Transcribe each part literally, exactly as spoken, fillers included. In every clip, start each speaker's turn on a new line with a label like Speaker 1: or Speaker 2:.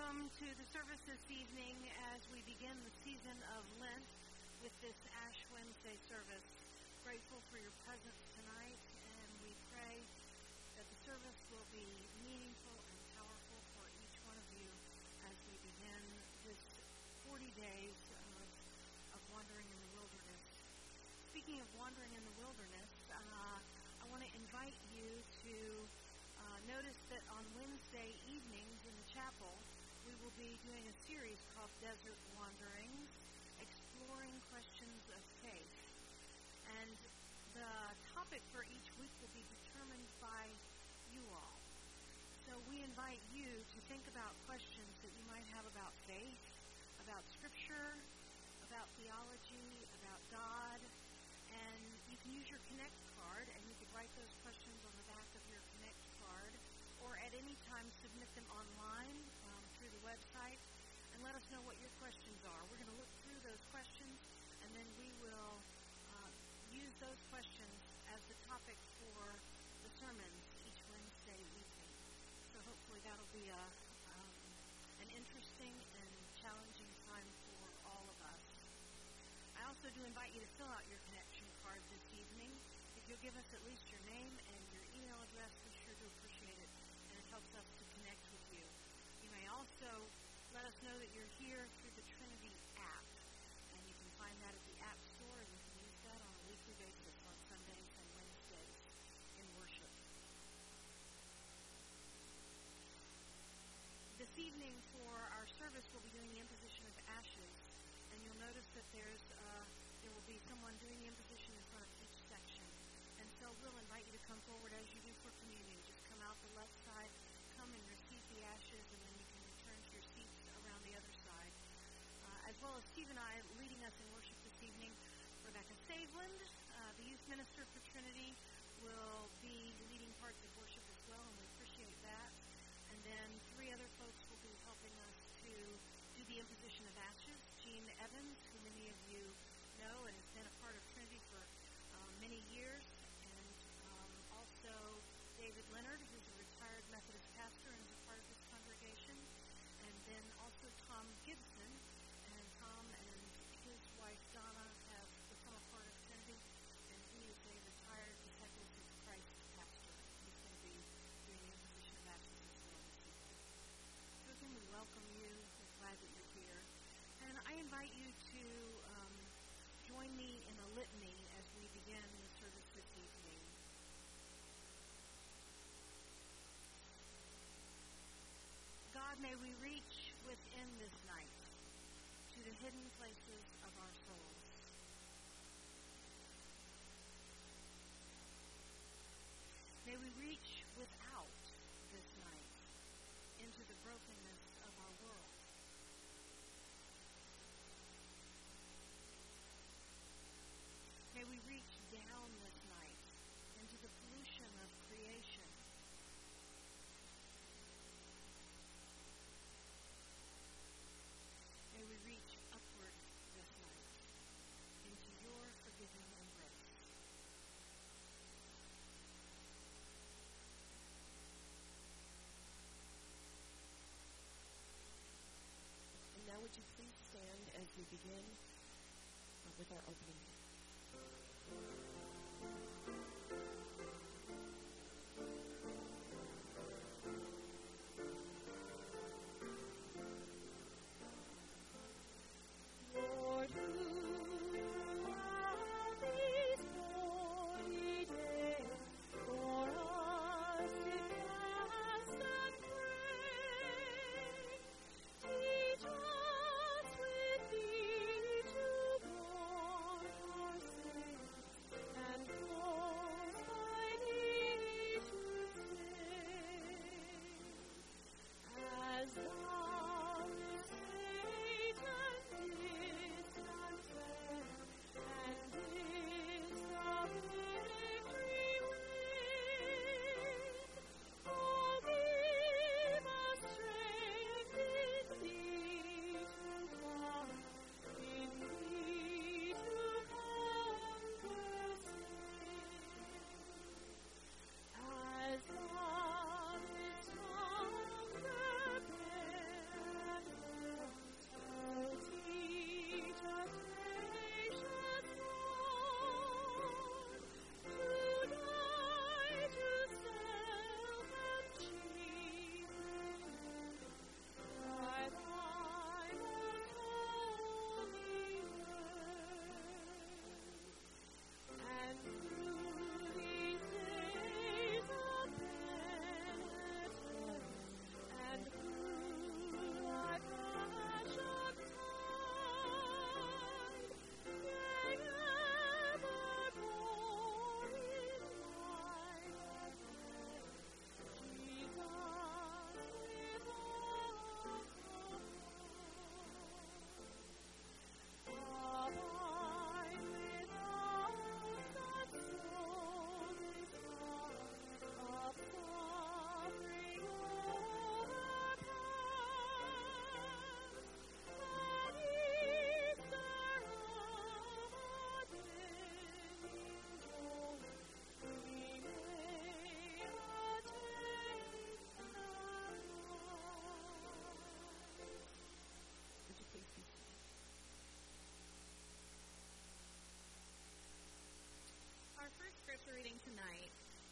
Speaker 1: welcome to the service this evening as we begin the season of Lent with this Ash Wednesday service. Grateful for your presence tonight, and we pray that the service will be meaningful and powerful for each one of you as we begin this forty days of, of wandering in the wilderness. Speaking of wandering in the wilderness, uh, I want to invite you to uh, notice that on Wednesday evenings in the chapel, we will be doing a series called Desert Wanderings, exploring questions of faith. And the topic for each week will be determined by you all. So we invite you to think about questions that you might have about faith, about Scripture, about theology, about God. And you can use your Connect card, and you can write those questions on the back of your Connect card, or at any time submit them online um, through the website, and let us know what your questions are. We're going to look through those questions, and then we will uh, use those questions as the topic for the sermons each Wednesday evening. So hopefully that'll be a, um, an interesting and challenging time for all of us. I also do invite you to fill out your connection card this evening. If you'll give us at least your name and your email address, we sure do appreciate it, and it helps us to connect with you. You may also let us know that you're here through the Trinity app, and you can find that at the App Store, and you can use that on a weekly basis on Sundays and Wednesdays in worship. This evening for our service, we'll be doing the imposition of ashes, and you'll notice that there's uh, there will be someone doing the imposition in front of each section. And so we'll invite you to come forward as you do for communion. Just come out the left side, come and receive the ashes, and then you can return to your seats around the other side. Uh, as well as Steve and I leading us in worship this evening, Rebecca Saveland, uh, the youth minister for Trinity, will be leading parts of worship as well, and we appreciate that. And then three other folks will be helping us to do the imposition of ashes. Gene Evans, who many of you know and has been a part of Trinity for um, many years, and um, also David Leonard, who's a retired Methodist pastor and is a part of this congregation, and then also Tom Gibson. And Tom and his wife Donna have become a part of Trinity, and he is a retired Disciples of Christ pastor. He's going to be doing the imposition of ashes as well this evening. So again, we welcome you. We're glad that you're here. And I invite you to um, join me in a litany as we begin the service this evening. God, may we reach within this night to the hidden places of our souls. May we reach without this night into the brokenness of our world. May we reach down this night into the pollution of creation. May we reach upward this night into your forgiving embrace.
Speaker 2: And now would you please stand as we begin uh, with our opening hymn.
Speaker 3: Lord, who throughout these forty days for us did fast and pray, teach us with thee to mourn our sins and close by thee to stay.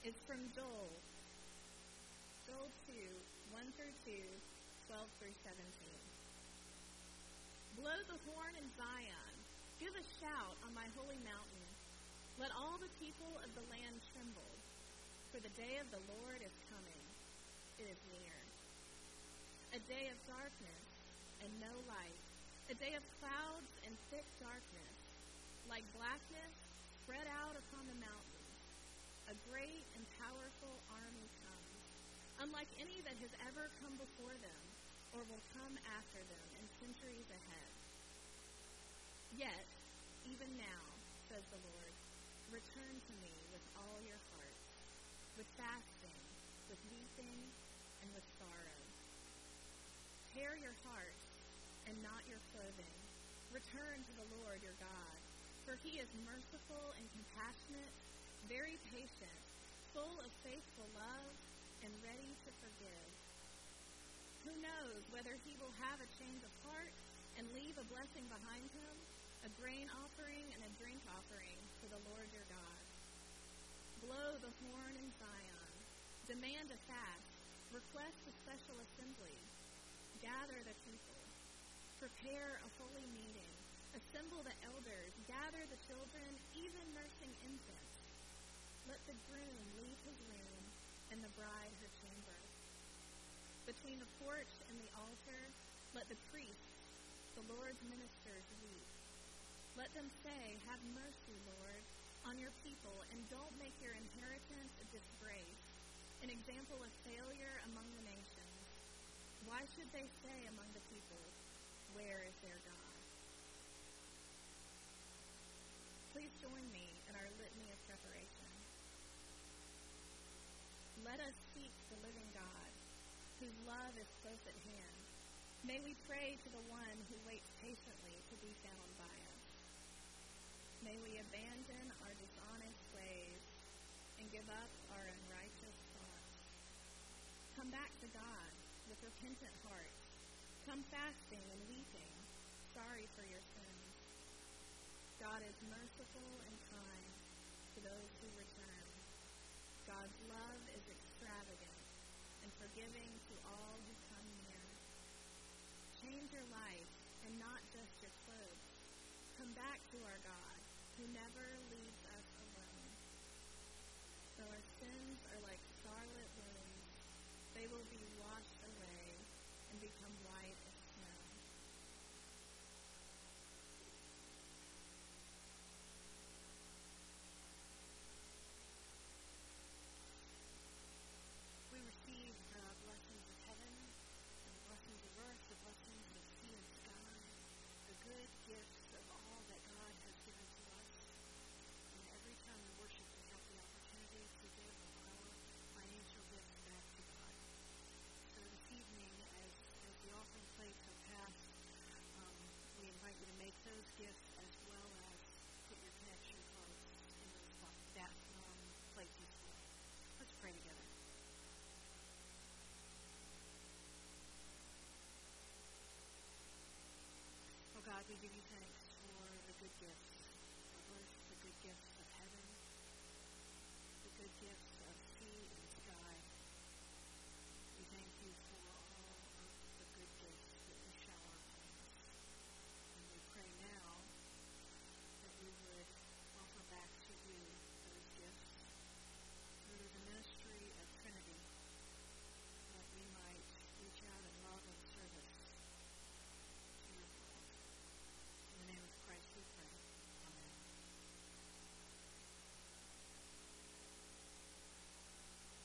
Speaker 4: is from Joel, Joel two, one through two, twelve through seventeen. Blow the horn in Zion. Give a shout on my holy mountain. Let all the people of the land tremble, for the day of the Lord is coming. It is near. A day of darkness and no light, a day of clouds and thick darkness, like blackness spread out upon the mountains. A great and powerful army comes, unlike any that has ever come before them or will come after them in centuries ahead. Yet, even now, says the Lord, return to me with all your heart, with fasting, with weeping, and with sorrow. Tear your heart and not your clothing. Return to the Lord your God, for he is merciful and compassionate, very patient, full of faithful love, and ready to forgive. Who knows whether he will have a change of heart and leave a blessing behind him, a grain offering and a drink offering to the Lord your God. Blow the horn in Zion. Demand a fast. Request a special assembly. Gather the people. Prepare a holy meeting. Assemble the elders. Gather the children, even nursing infants. Let the groom leave his room and the bride her chamber. Between the porch and the altar, let the priests, the Lord's ministers, weep. Let them say, have mercy, Lord, on your people, and don't make your inheritance a disgrace, an example of failure among the nations. Why should they say among the people, where is their God? Please join me in our litany of preparation. Let us seek the living God, whose love is close at hand. May we pray to the one who waits patiently to be found by us. May we abandon our dishonest ways and give up our unrighteous thoughts. Come back to God with repentant hearts. Come fasting and weeping, sorry for your sins. God is merciful and kind to those who return. God's love is extravagant and forgiving to all who come near. Change your life and not just your clothes. Come back to our God, who never leaves us alone. Though our sins are like scarlet wounds, they will be washed away and become white as snow.
Speaker 1: We receive the blessings of heaven, the blessings of earth, the blessings of sea and sky, the good gifts of all that God has given to us. And every time we worship, we have the opportunity to give our financial gifts back to God. So this evening, as, as the offering plates are passed, um, we invite you to make those gifts as well as put your connection cards in those bo- that um, places. Let's pray together. Oh God, we give you thanks for the good gifts of earth, the good gifts of heaven, the good gifts of sea and sky. We thank you for all of the good gifts that you shower upon us. And we pray now that we would offer back to you those gifts through the ministry of Trinity, that we might reach out in love and service to your world. In the name of Christ we pray. Amen.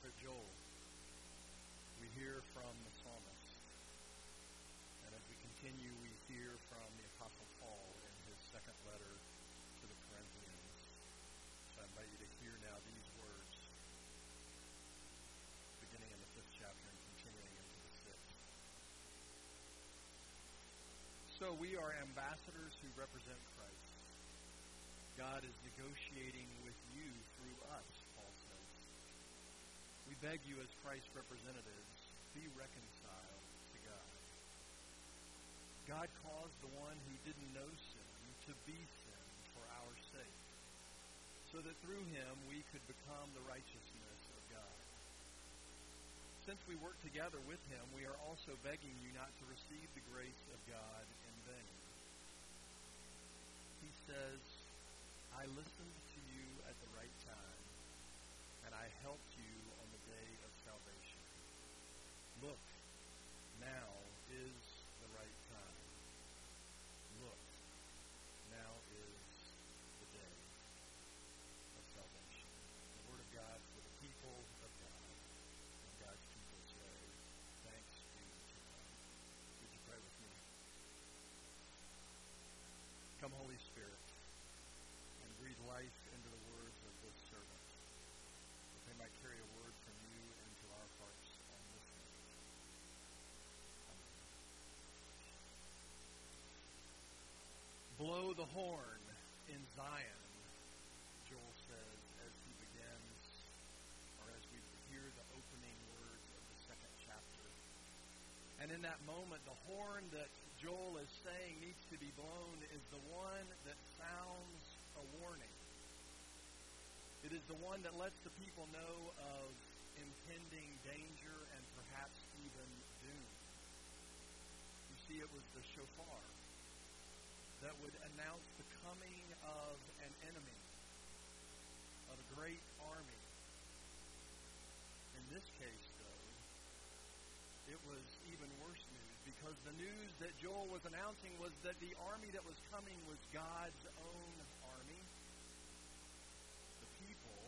Speaker 5: prophet Joel, we hear from the psalmist. And as we continue, we hear from the Apostle Paul in his second letter to the Corinthians. So I invite you to hear now these words, beginning in the fifth chapter and continuing into the sixth. So we are ambassadors who represent Christ. God is negotiating with you through us, Paul says. We beg you as Christ's representatives, be reconciled to God. God caused the one who didn't know sin to be sin for our sake, so that through him we could become the righteousness of God. Since we work together with him, we are also begging you not to receive the grace of God in vain. He says, I listened to you at the right time, and I helped you on the day of salvation. Look, now is the right time. Look, now is the day of salvation. The word of God for the people of God. And God's people say, thanks be to God. Would you pray with me? Come, Holy Spirit, and breathe life into the words of this servant, that they might carry a word from you into our hearts on this day. Amen. Blow the horn in Zion, Joel says as he begins, or as we hear the opening words of the second chapter. And in that moment, the horn that Joel is saying needs to be blown is the one that sounds a warning. It is the one that lets the people know of impending danger and perhaps even doom. You see, it was the shofar that would announce the coming of an enemy, of a great army. In this case, though, it was even worse news, because the news that Joel was announcing was that the army that was coming was God's own army. The people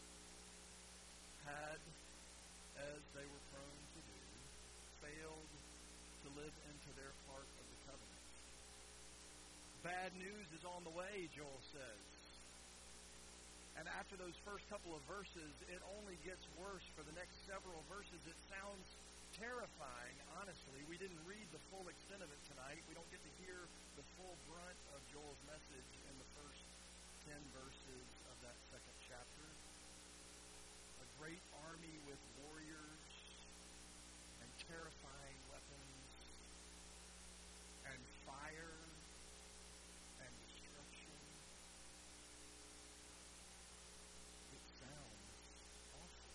Speaker 5: had, as they were prone to do, failed to live into their part of the covenant. Bad news is on the way, Joel says. And after those first couple of verses, it only gets worse for the next several verses. It sounds terrifying, honestly. We didn't read the full extent of it tonight. We don't get to hear the full brunt of Joel's message in the first ten verses of that second chapter. A great army with warriors and terrifying weapons and fire and destruction. It sounds awful.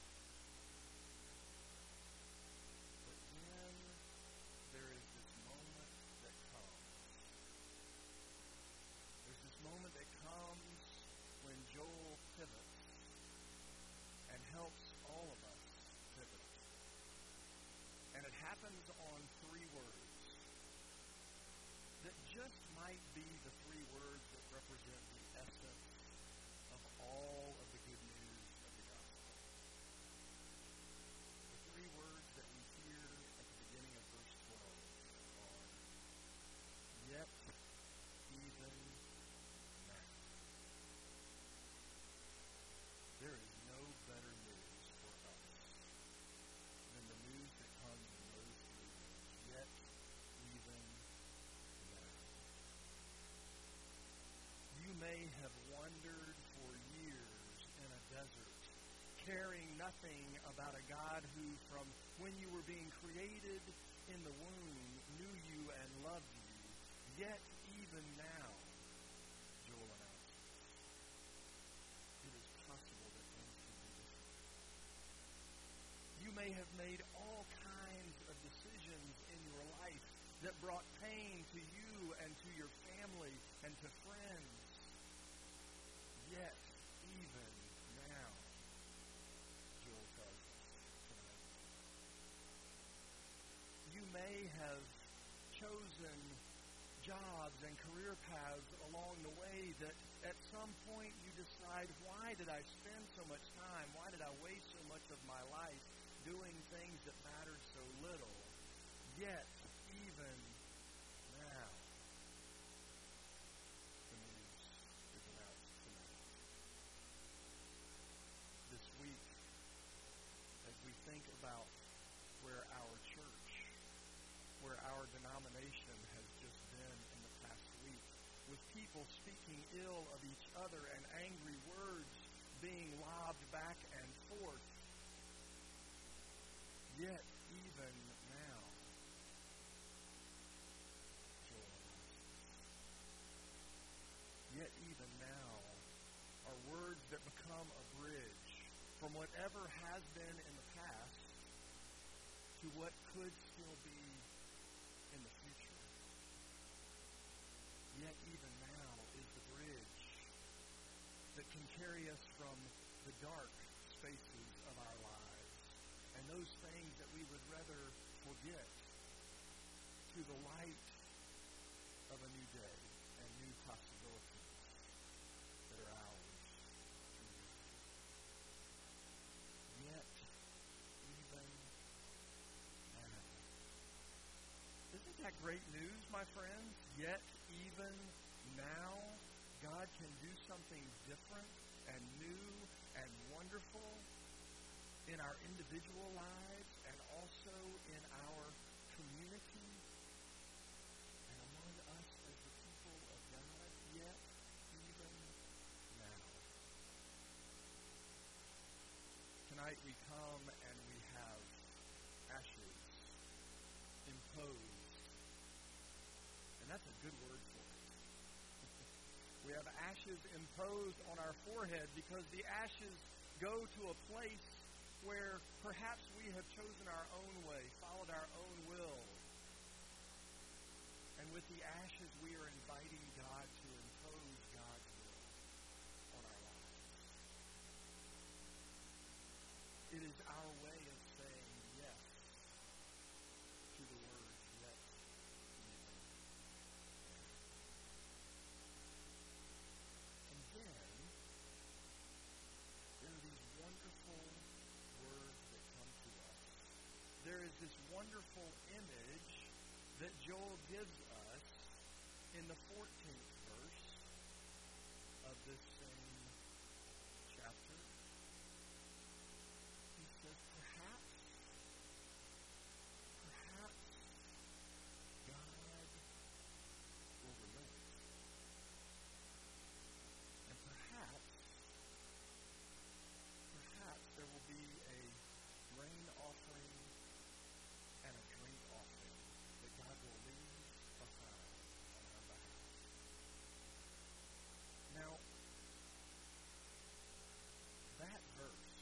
Speaker 5: But then there is this moment that comes. There's this moment that comes when Joel pivots and helps all of us pivot. And it happens on three words that just might be the three words that represent the essence of all of the good news of the gospel. The three words that we hear at the beginning of verse twelve are, yet even now. There is no better news for us than the news that comes in those three words, yet even now. You may have wandered for years in a desert, caring nothing about a God who, from when you were being created in the womb, knew you and loved you. Yet even now, Joel announces, it is possible that things can be different. You may have made all kinds of decisions in your life that brought pain to you and to your family and to friends. Yet, even now, Joel tells us tonight, you may have chosen jobs and career paths along the way that at some point you decide, why did I spend so much time? Why did I waste so much of my life doing things that mattered so little? Yet, even now, the news is announced tonight. This week, as we think about where our church, where our denomination has just been in the past week, with people speaking ill of each other and angry words being lobbed back and forth, yet even now, joy. Yet even now are words that become a bridge from whatever has been in the past to what could still be in the future. Yet even now is the bridge that can carry us from the dark spaces of our lives and those things that we would rather forget to the light of a new day and new possibilities that are ours to live. Yet even now. Isn't that great news, my friends? Yet even now, God can do something different and new and wonderful in our individual lives and also in our community and among us as the people of God, yet even now. Tonight we come and we have ashes imposed. And that's a good word for it. We have ashes imposed on our forehead because the ashes go to a place where perhaps we have chosen our own way, followed our own will. And with the ashes, we are inviting God to impose God's will on our lives. It is our way of saying yes to the word yet even. And then there are these wonderful words that come to us. There is this wonderful image that Joel gives us in the fourteenth verse of this same chapter. He says, perhaps, perhaps God will relent. And perhaps, perhaps there will be a grain offering and a drink offering that God will leave behind on our behalf. Now, that verse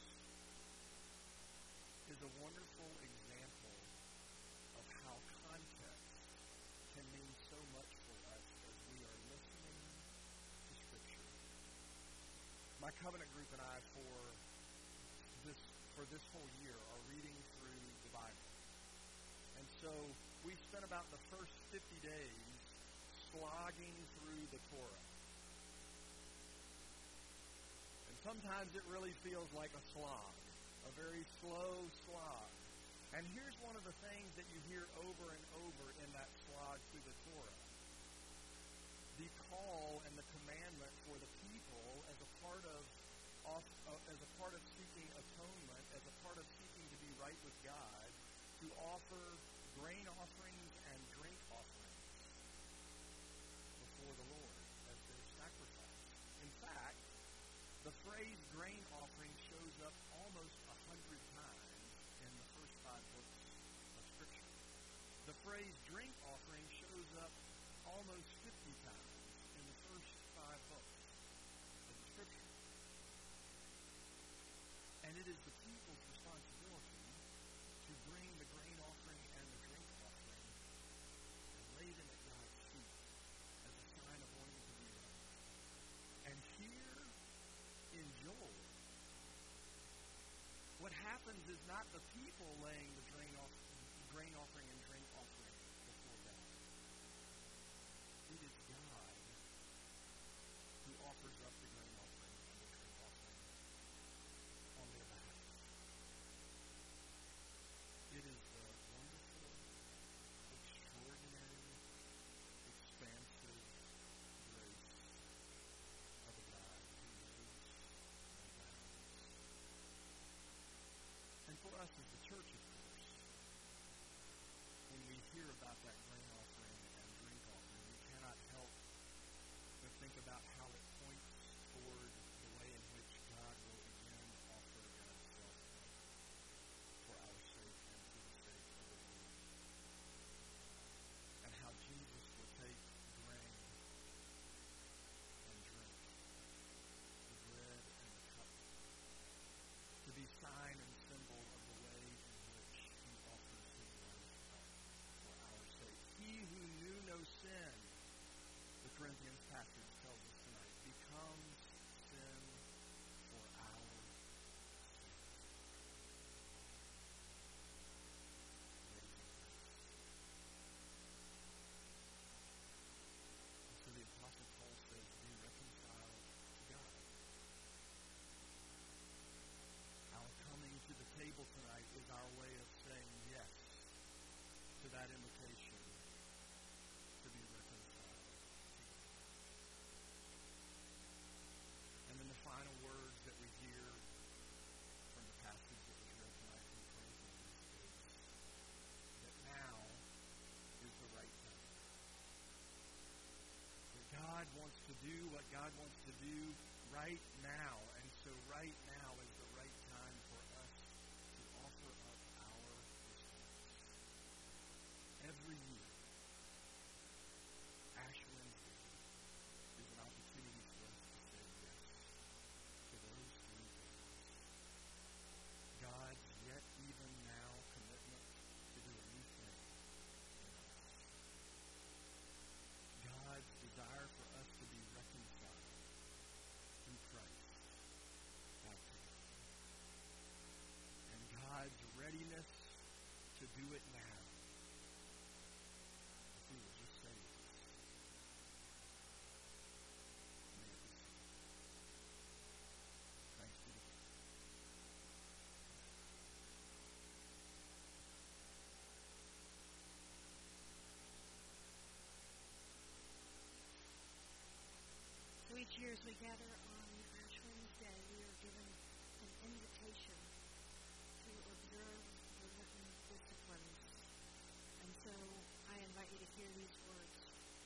Speaker 5: is a wonderful example of how context can mean so much for us as we are listening to Scripture. My covenant group and I, for this for this whole year, are reading through the Bible. And so we spent about the first fifty days slogging through the Torah. And sometimes it really feels like a slog, a very slow slog. And here's one of the things that you hear over and over in that slog through the Torah. The call and the commandment for the people as a part of off, uh, as a part of seeking atonement, as a part of seeking to be right with God, to offer grain offerings and drink offerings before the Lord as their sacrifice. In fact, the phrase grain offering shows up almost a hundred times in the first five books of Scripture. The phrase drink offering shows up almost fifty times in the first five books of the Scripture. And it is the people's responsibility to bring the grain offering and the drink offering and lay them at God's feet as a sign of wanting to be right. And here in Joel, right now. And so right now is the right time for us to offer up our response. Every year, Ash Wednesday is an opportunity for us to say yes to those three things. God's yet even now commitment to do a new thing in us. God's desire for us to be reconciled through Christ back to God. And God's readiness to do it now if we will just say yes. May it be so. Thanks be to God.
Speaker 1: So each year as we gather on Ash Wednesday, we are given an invitation to observe the written disciplines. And so I invite you to hear these words.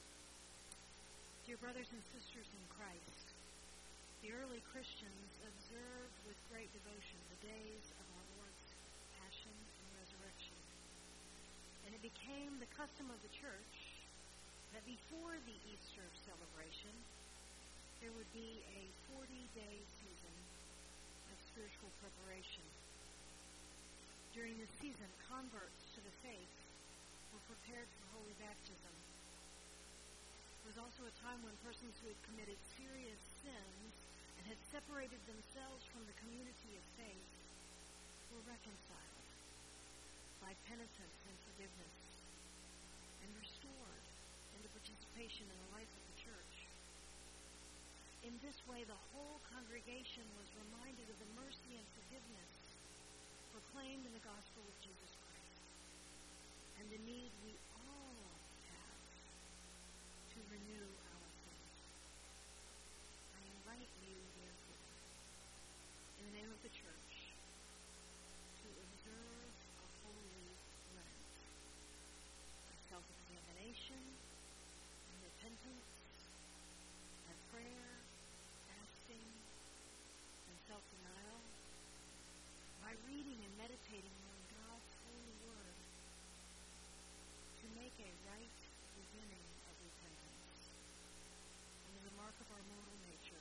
Speaker 1: Dear brothers and sisters in Christ, the early Christians observed with great devotion the days of our Lord's passion and resurrection. And it became the custom of the church that before the Easter celebration, there would be a forty-day season of spiritual preparation. During this season, converts to the faith were prepared for holy baptism. It was also a time when persons who had committed serious sins and had separated themselves from the community of faith were reconciled by penitence and forgiveness and restored into participation in the life of the church. In this way, the whole congregation was reminded of the mercy and forgiveness proclaimed in the gospel of Jesus Christ and the need we all have to renew our faith. I invite you, therefore, in the name of the church, to observe a holy Lent of self-examination and repentance and prayer, fasting, and self-denial by reading and meditating on God's holy word to make a right beginning of repentance. And as a mark of our mortal nature,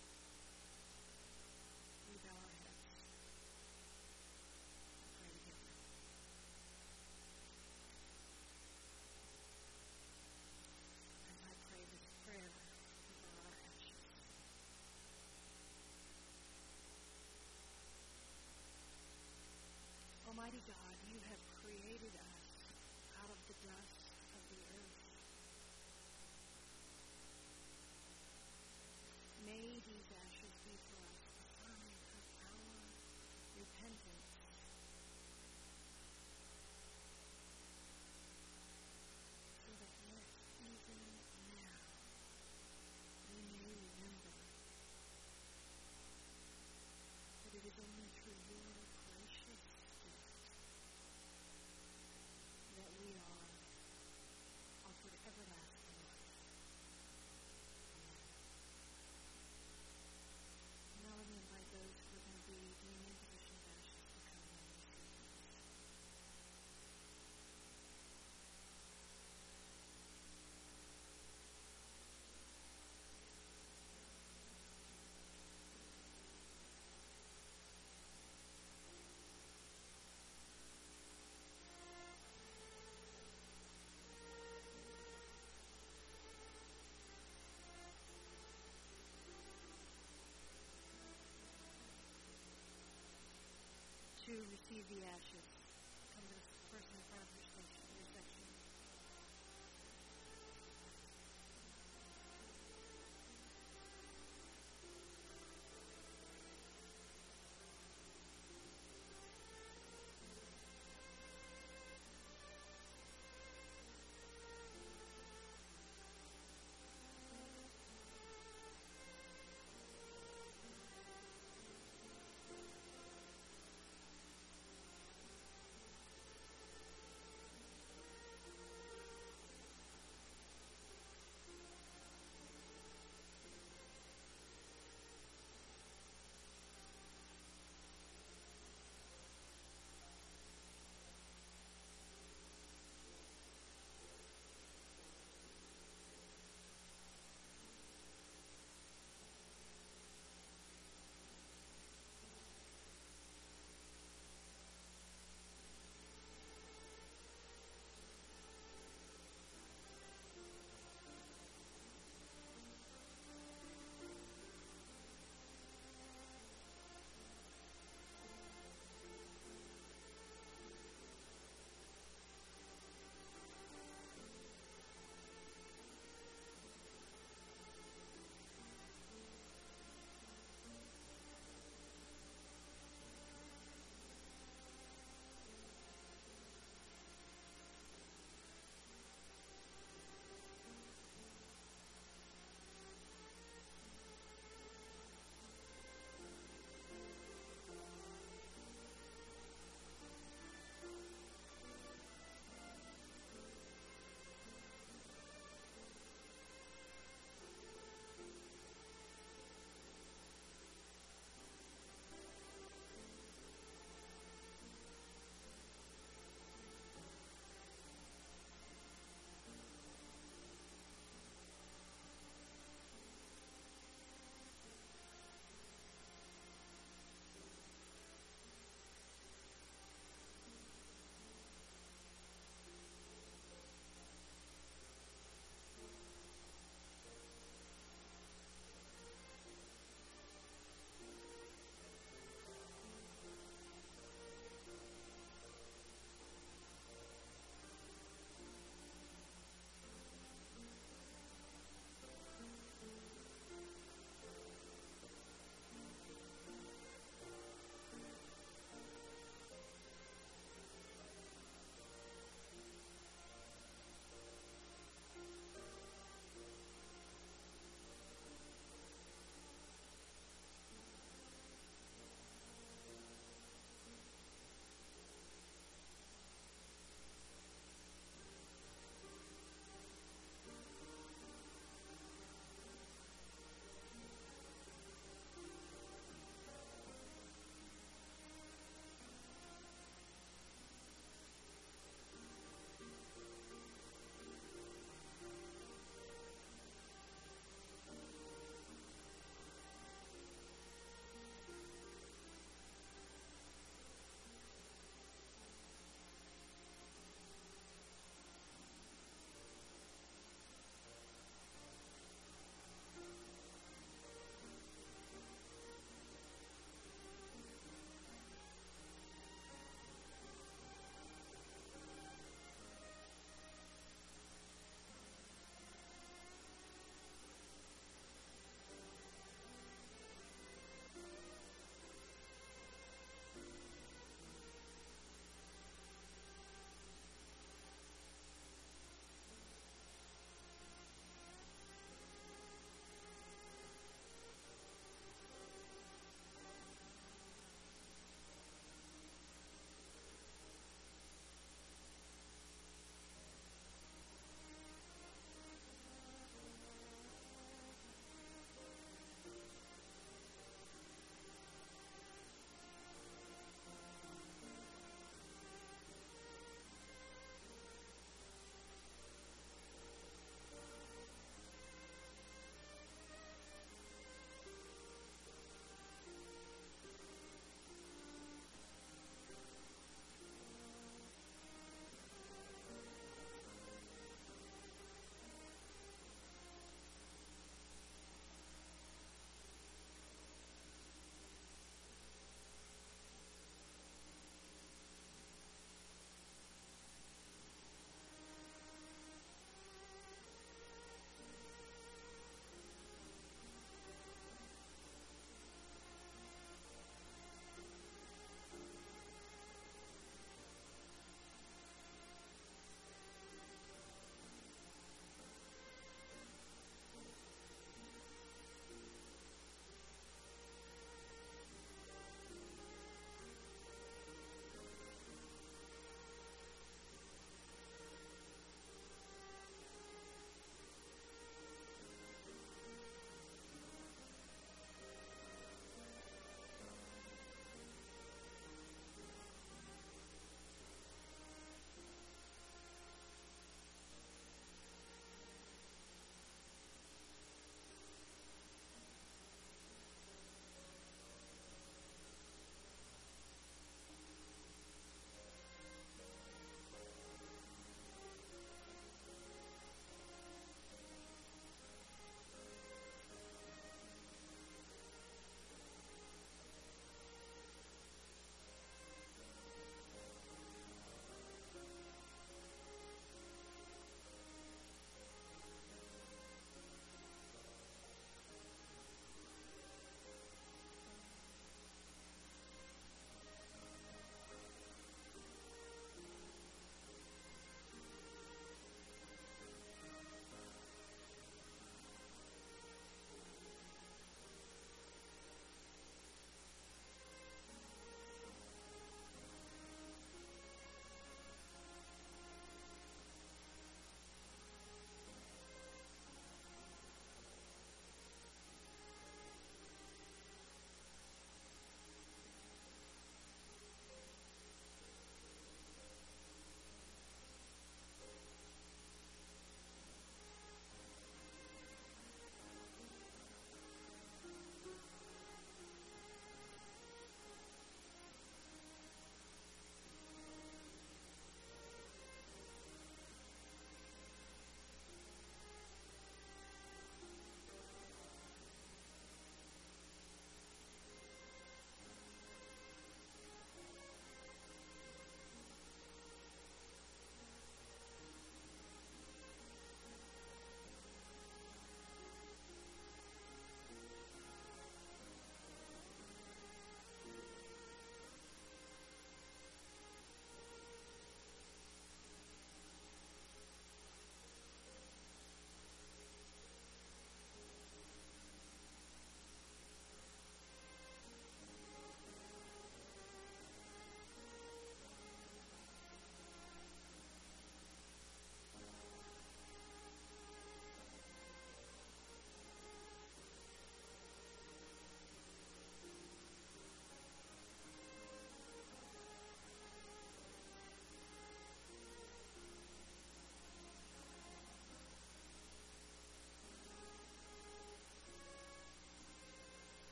Speaker 1: we bow our heads and pray together. And I pray this prayer over our ashes.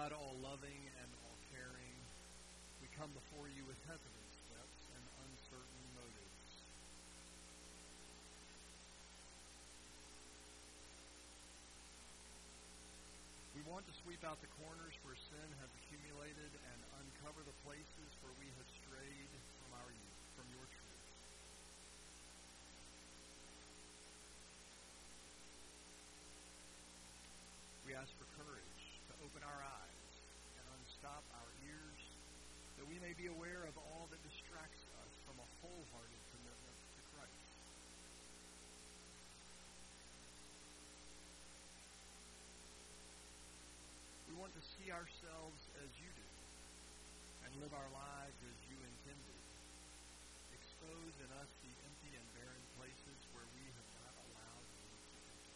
Speaker 5: God, all loving and all caring, we come before you with hesitant steps and uncertain motives. We want to sweep out the corners where sin has accumulated and uncover the places where we have strayed from our youth, from your truth. We ask for courage to open our eyes and unstop our ears, that we may be aware of all that distracts us from a wholehearted commitment to Christ. We want to see ourselves as you do and live our lives as you intended. Expose in us the empty and barren places where we have not allowed you to enter.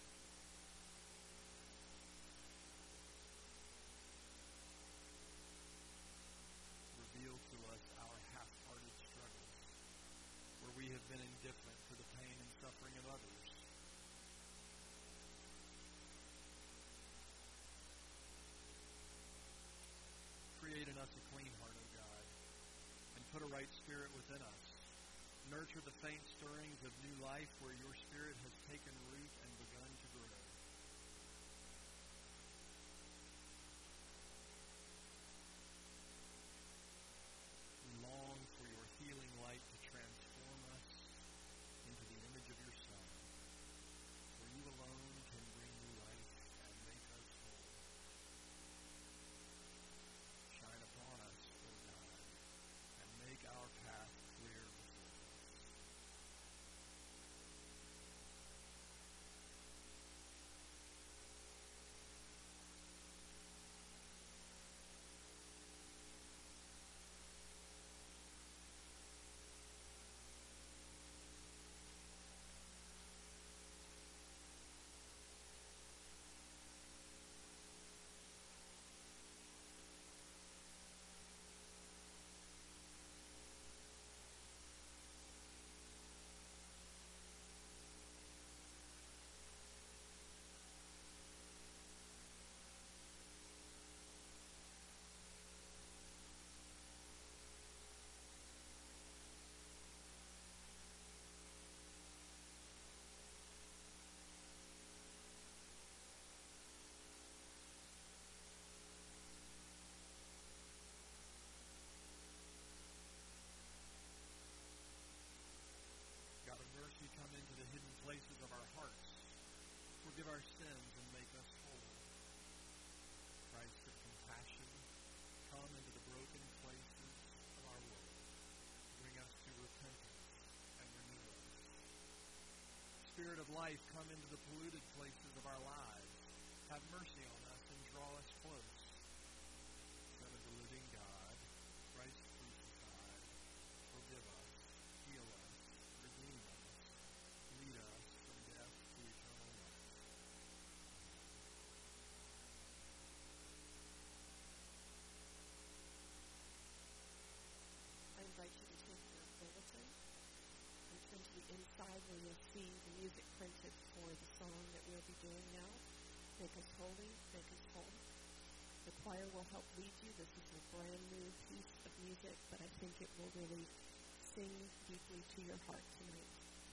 Speaker 5: Reveal to us our half-hearted struggles, where we have been indifferent to the pain and suffering of others. Create in us a clean heart, O God, and put a right spirit within us. Nurture the faint stirrings of new life where your Spirit has taken root and begun to grow. We long for your healing light to transform us into the image of your Son, for you alone can bring new life and make us whole. Shine upon us, O God, and make our path clear before us. God of mercy, come into the hidden places of our hearts. Forgive our sins and make us whole. Christ of compassion, come into the broken places of our world. Bring us to repentance and renew us. Spirit of life, come into the polluted places of our lives. Have mercy on us and draw us close. Son of the living God, Christ crucified, forgive us, heal us, redeem us, lead us from death to eternal life.
Speaker 2: I invite you to take your bulletin and turn to the inside where you'll see the music printed for the song that we'll be doing now. Make us holy, make us whole. The choir will help lead you. This is a brand new piece of music, but I think it will really sing deeply to your heart tonight.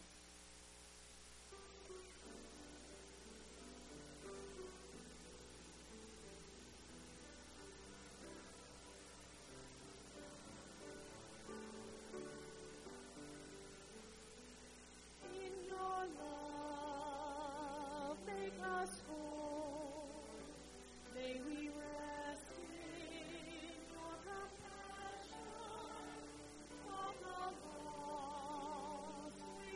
Speaker 3: In your love, make us whole. May we rest in your compassion. Of the lost we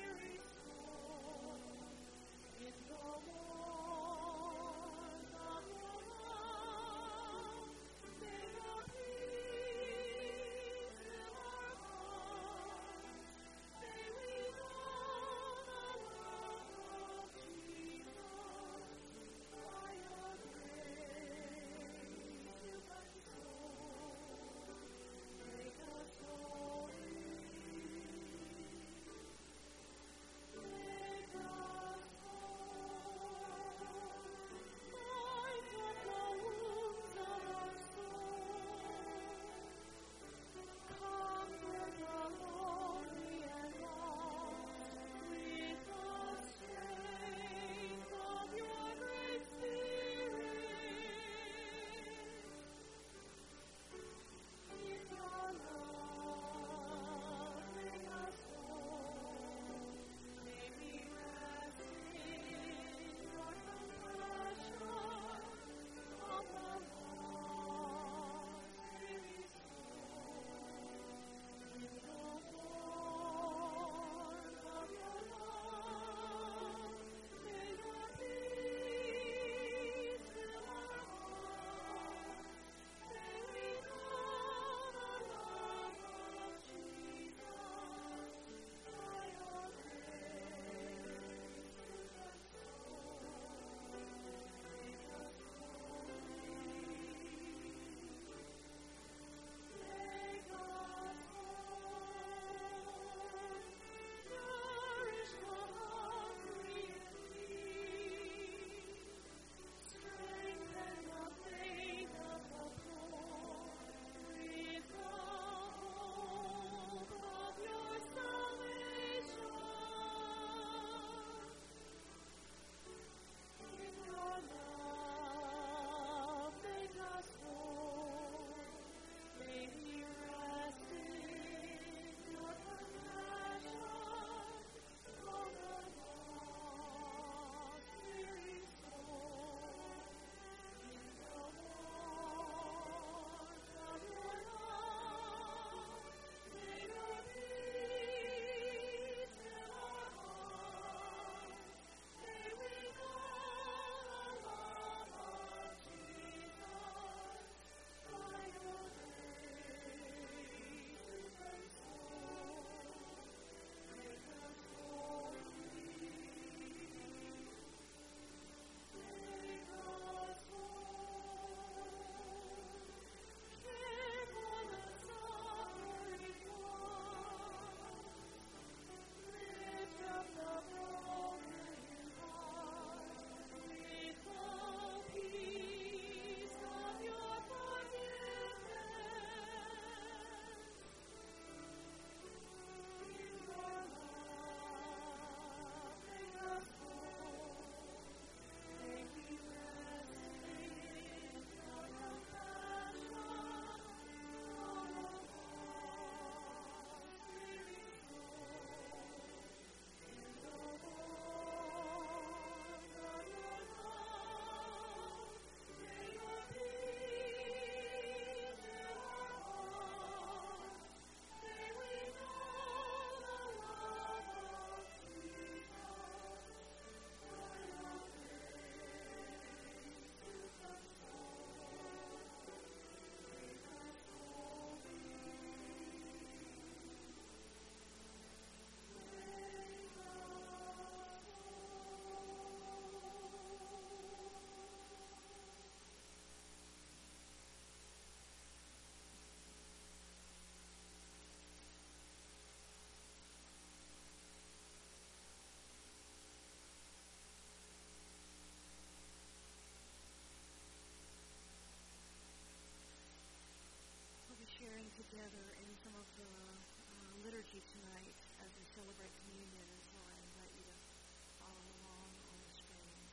Speaker 1: together in some of the uh, liturgy tonight as we celebrate communion, and so I invite you to follow along on the screens.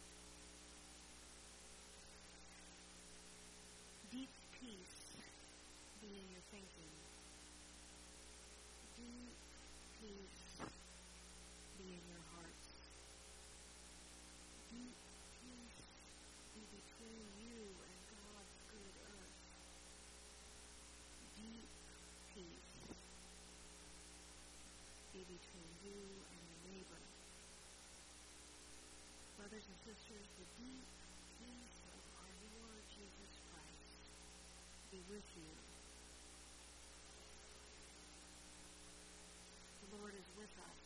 Speaker 1: Deep peace be in your thinking. Deep peace be in your hearts. Deep peace be between you and God's good earth. Deep peace be between you and your neighbor. Brothers and sisters, the deep peace of our Lord Jesus Christ be with you. The Lord is with us.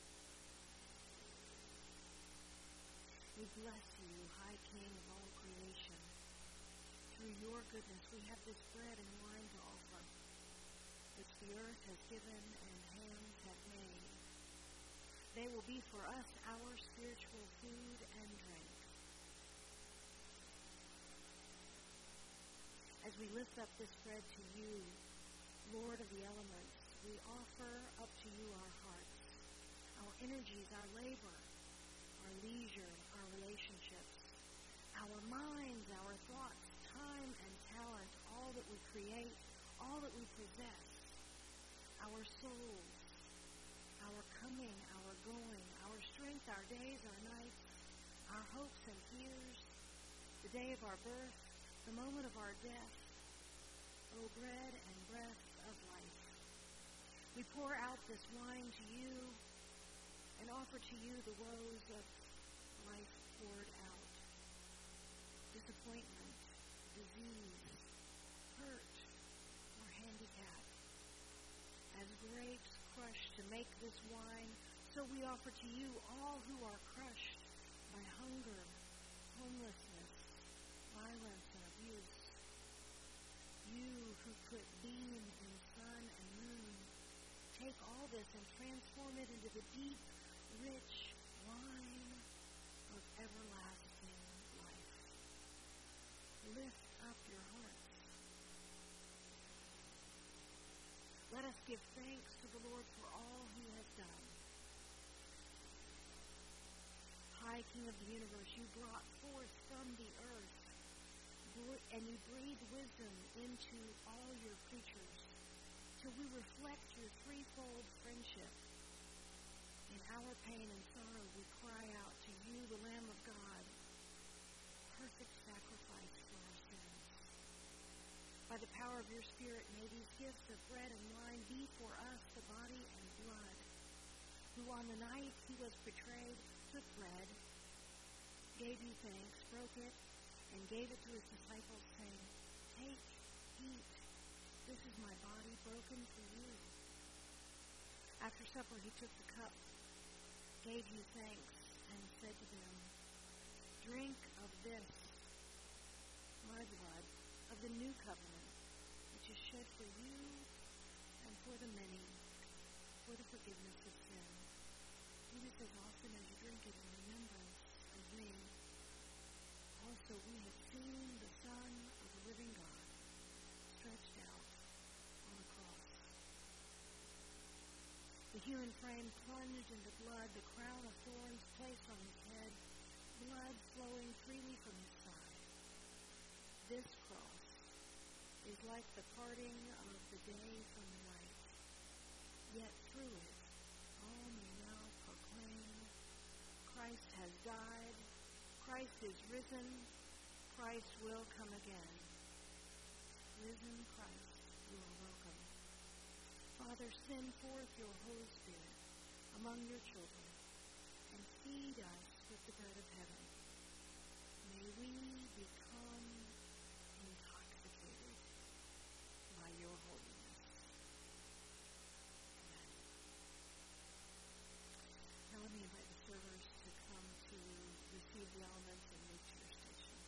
Speaker 1: We bless you, High King of all creation. Through your goodness, we have this bread and wine to offer, which the earth has given and hands have made. They will be for us our spiritual food and drink. As we lift up this bread to you, Lord of the elements, we offer up to you our hearts, our energies, our labor, our leisure, our relationships, our minds, our thoughts, time and talent, all that we create, all that we possess, our souls, our coming, our going, our strength, our days, our nights, our hopes and fears, the day of our birth, the moment of our death, O bread and breath of life. We pour out this wine to you and offer to you the woes of life poured out. Disappointment, disease, hurt, or handicap. As grapes crushed to make this wine, so we offer to you all who are crushed by hunger, homelessness, violence, and abuse. You who put beam in sun and moon, take all this and transform it into the deep, rich wine of everlasting life. Lift up your hearts. Let us give thanks to the Lord for all he has done. High King of the universe, you brought forth from the earth, and you breathed wisdom into all your creatures, till we reflect your threefold friendship. In our pain and sorrow, we cry out to you, the Lamb of God, perfect sacrifice for our sins. By the power of your Spirit, may these gifts of bread and wine be for us the body and blood, who on the night he was betrayed took bread, gave you thanks, broke it, and gave it to his disciples, saying, "Take, eat, this is my body broken for you." After supper he took the cup, gave you thanks, and said to them, "Drink of this, my blood, of the new covenant, which is shed for you and for the many, for the forgiveness of sin. Do this as often as you drink it in remembrance of me." Also we have seen the Son of the living God stretched out on the cross. The human frame plunged into blood, the crown of thorns placed on his head, blood flowing freely from his side. This cross is like the parting of the day from the night. Yet through it, all may now proclaim, Christ has died, Christ is risen, Christ will come again. Risen Christ, you are welcome. Father, send forth your Holy Spirit among your children and feed us with the bread of heaven. May we become intoxicated by your holiness. Amen. Now let me invite the servers to come to receive the elements and move to your stations.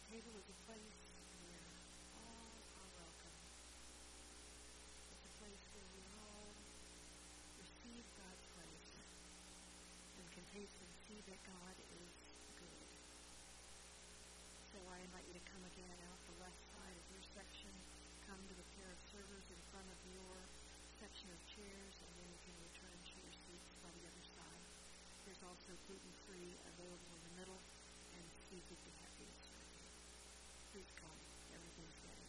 Speaker 2: table is a place where all are welcome. It's a place where we all receive God's grace and can taste and see that God is good. So I invite you to come again out the left side of your section, come to the pair of servers in front of your section of chairs, and then you can return to your seats by the other side. There's also gluten-free available in the middle, and Steve would be happy to serve you. Please come. Everything's ready.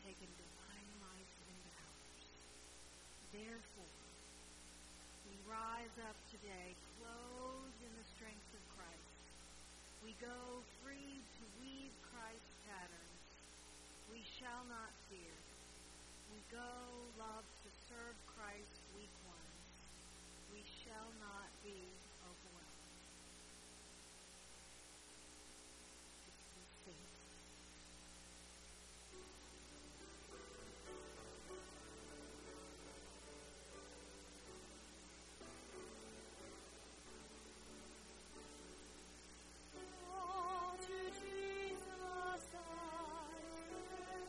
Speaker 1: taken divine life into ours. Therefore, we rise up today clothed in the strength of Christ. We go free to weave Christ's patterns. We shall not fear. We go, love, to serve Christ's weak ones. We shall not be overwhelmed. Sing.
Speaker 3: All to Jesus I surrender.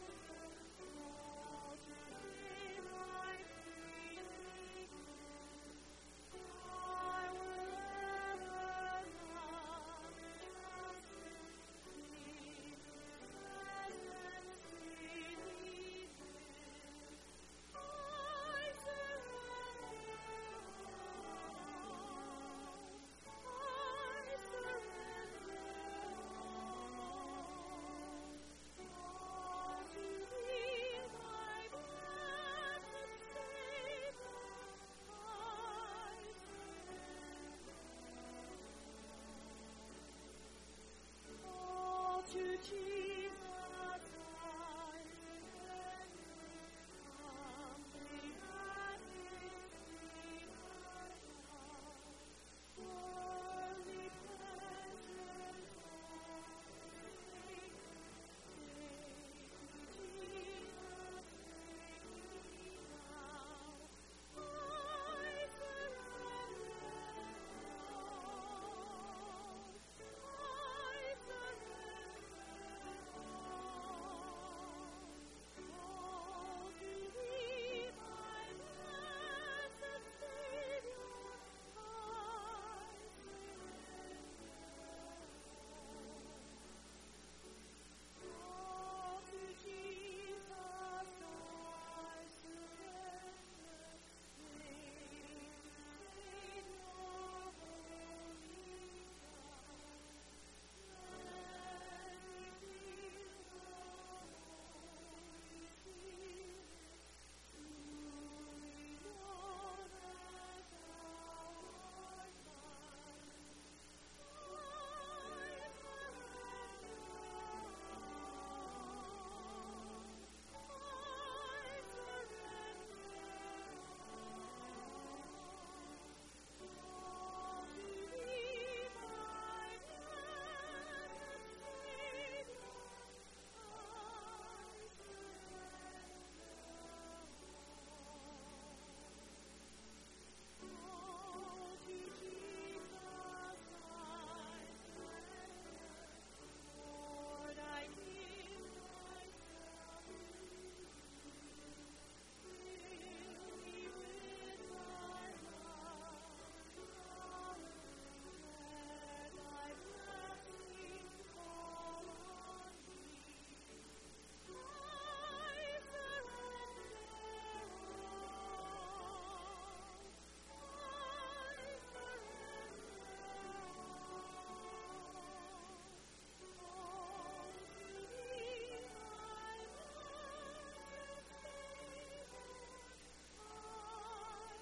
Speaker 3: All to Him I freely give. I will ever love and trust Him. His presence freely give. I surrender all. I surrender all to Thee, my blessed Savior. I surrender all to Jesus. I surrender humbly at His feet I bow. Worthy pleasures forsake, take me, Jesus, take me now. I surrender all. I surrender all. All to Thee, my blessed Savior. I surrender all to Jesus. I surrender. Savior, Savior, Holy God, let me feel the Holy Spirit. Truly know that Thou art mine. I Lord, I give myself to Thee. Fill me with Thy love and power. Let Thy blessings fall on me. I surrender all. I surrender all to Thee, my blessed Savior. I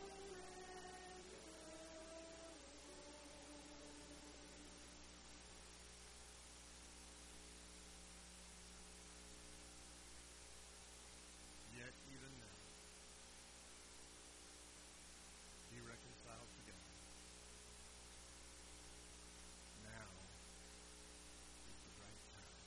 Speaker 5: Yet even now, be reconciled to God. Now is the right time.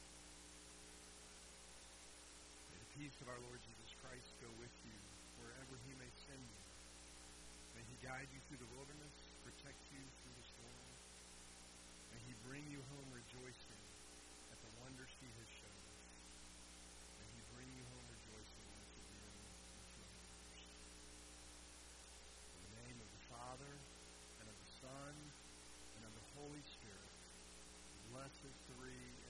Speaker 5: May the peace of our Lord Jesus Christ go with you wherever He may send you. May He guide you through the wilderness, protect you through the storm. May He bring you home rejoicing at the wonders He has shown. May He bring you home rejoicing once again into our lives. In the name of the Father, and of the Son, and of the Holy Spirit, blessed three